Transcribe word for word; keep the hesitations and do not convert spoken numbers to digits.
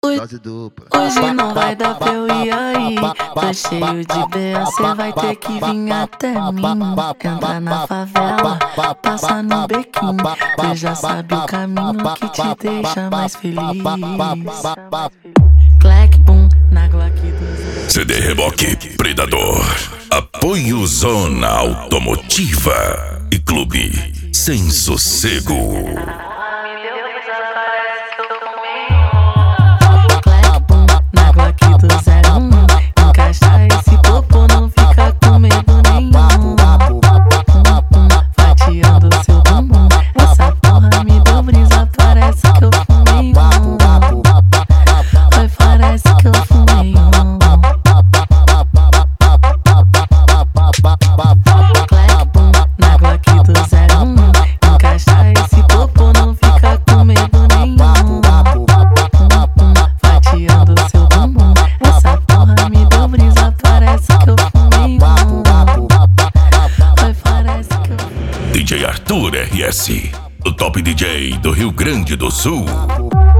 Dose dupla. Hoje não vai dar pra eu ir aí. Tô cheio de B A, cê vai ter que vir até mim. Entra na favela, passa no bequinho. Tu já sabe o caminho que te deixa mais feliz. Clack boom na Glock do C D Reboque Predador. Apoio Zona Automotiva e Clube Sem Sossego. D J Arthur R S, o top D J do Rio Grande do Sul.